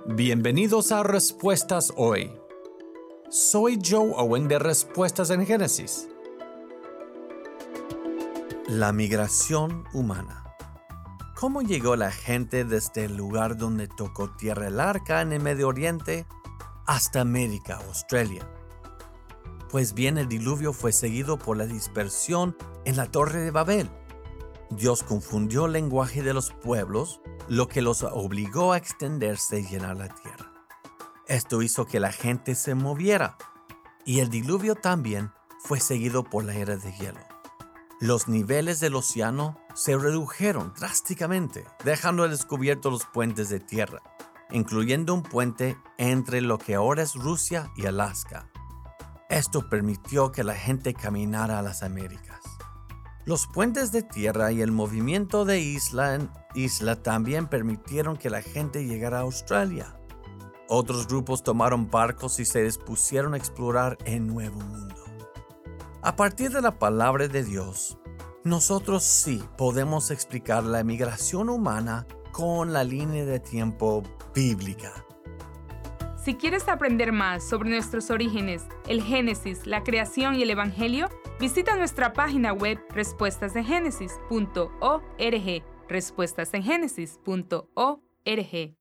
Bienvenidos a Respuestas Hoy. Soy Joe Owen de Respuestas en Génesis. La migración humana. ¿Cómo llegó la gente desde el lugar donde tocó tierra el arca en el Medio Oriente hasta América, Australia? Pues bien, el diluvio fue seguido por la dispersión en la Torre de Babel. Dios confundió el lenguaje de los pueblos, lo que los obligó a extenderse y llenar la tierra. Esto hizo que la gente se moviera, y el diluvio también fue seguido por la era de hielo. Los niveles del océano se redujeron drásticamente, dejando al descubierto los puentes de tierra, incluyendo un puente entre lo que ahora es Rusia y Alaska. Esto permitió que la gente caminara a las Américas. Los puentes de tierra y el movimiento de isla en isla también permitieron que la gente llegara a Australia. Otros grupos tomaron barcos y se dispusieron a explorar el Nuevo Mundo. A partir de la palabra de Dios, nosotros sí podemos explicar la migración humana con la línea de tiempo bíblica. Si quieres aprender más sobre nuestros orígenes, el Génesis, la creación y el Evangelio, visita nuestra página web respuestasengenesis.org, respuestasengenesis.org.